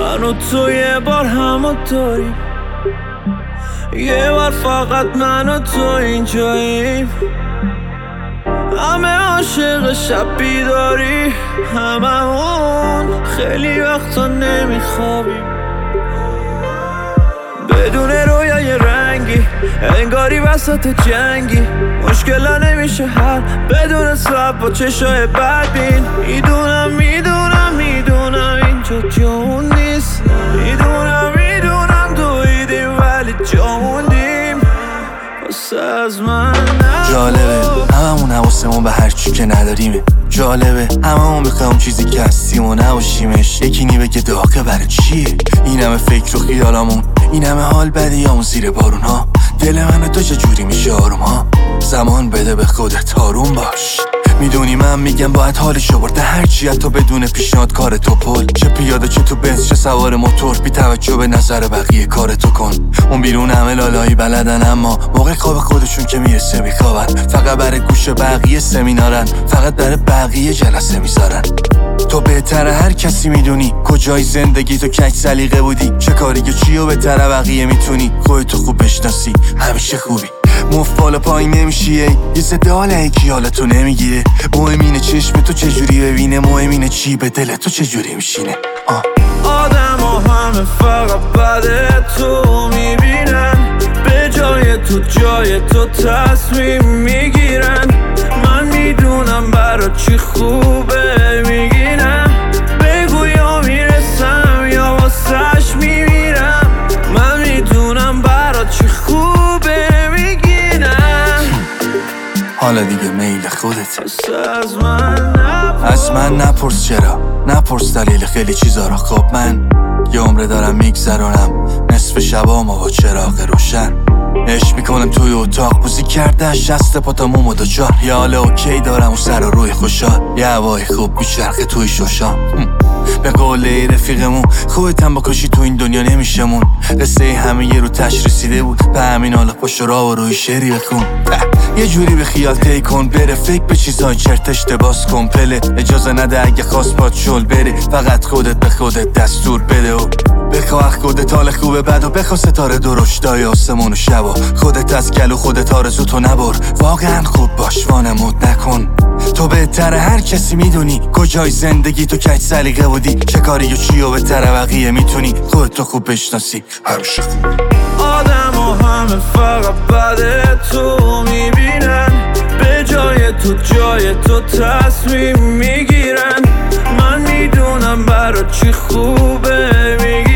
من و تو یه بار همو داریم، یه بار فقط من و تو اینجاییم. همه عاشق شب بیداری، هممون خیلی وقتا نمیخوابیم. بدون رویای رنگی انگاری وسط جنگی، مشکلا نمیشه حل بدون صبر با چشای بدبین. میدونم اینجا جامون نیست، میدونم دویدیم ولی جاموندیم. واسه از من جالبه هممون حواسمون به هرچی که نداریمه. جالبه هممون میخوایم چیزی که هستیم و نباشیمش. یکی نی بگه داغه برای چیه این همه فکر و خیالامون، این همه حال بدیامون زیر بارون ها. دل من تو چجوری میشه آروم ها؟ زمان بده به خودت آروم باش. میدونی من میگم باید حالشو برده هرچی تو بدون پیشنهاد کار تو پل. چه پیاده چه تو بنز چه سوار موتور، بی توجه به نظر بقیه کار تو کن. اون بیرون همه لالایی بلدن اما موقع خواب خودشون که میرسه میخوابن. فقط برای گوش بقیه سمینارن، فقط برای بقیه جلسه میذارن. تو بهتر هر کسی میدونی کجای زندگی تو کج سلیقه بودی، چه کاری و چیو بهتر بقیه میتونی. خودتو خوب بشناسی همیشه خوبی، مفت بالا پایین نمیشیه. یه صده حال یکی حالتو نمیگیره. مهم اینه چشم تو چجوری ببینه، مهم اینه چی به دل تو چجوری میشینه. آدم ها همه فقط بده تو میبینن، به جای تو تصمیم میگیرن. من میدونم برا چی خوبه میگینم، بگو یا میرسم یا واسش میمیرم. من میدونم برا چی خوبه میگینم. حالا دیگه میل خودت، از من نپرس چرا، نپرس دلیل خیلی چیزا را. خب من یه عمره دارم میگذرونم نصف شبامو با چراغ روشن. عشق میکنم توی اتاق بوزی کرده شست پاتموم و دوچار. یه حال اوکی دارم و سر و روی خوشحال، یه هوای خوب میچرخه توی شوشام. به قول رفیقمون خودتم بکشی تو این دنیا نمیشمون. قصه همه یه رو تش رسیده بود، به همین حالا پشت را و روی شعری بخون. یه جوری به خیال تی کن بره، فکر به چیزای چرتش باز کن پله. اجازه نده اگه خواست باد شل بره، فقط خودت به خودت دستور بده و بخواه خودت حال خوبه بد و بخواه ستاره درشتای آسمون و شب و خودت از گلو خودت آرزو تو نبر. واقعا خوب باش وانمود نکن، تو بهتر هر کسی میدونی کجای زندگی تو کج سلیقه بودی، چه کاری و چی و بهتر بقیه میتونی. خودتو خوب بشناسی همیشه خوب. آدم ها همه فقط بده تو میبینن، به جای تو تصمیم میگیرن. من میدونم برا چی خوبه میگی